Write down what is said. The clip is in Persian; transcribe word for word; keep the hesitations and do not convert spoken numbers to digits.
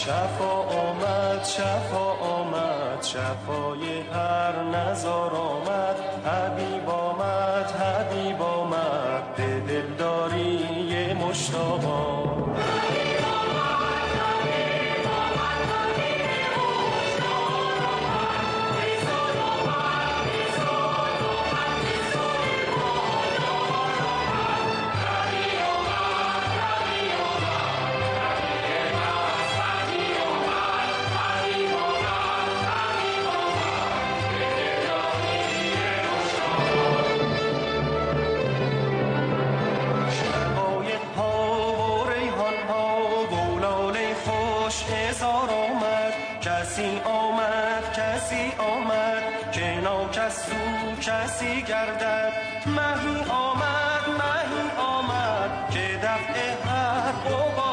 شفا آمد شفا آمد شفای هر نزار آمد حبیب آمد حبیب آمد به دلداری مشتاق کسی آمد کسی آمد که ناکس او کسی گردد مهی آمد مهی آمد که دفع هر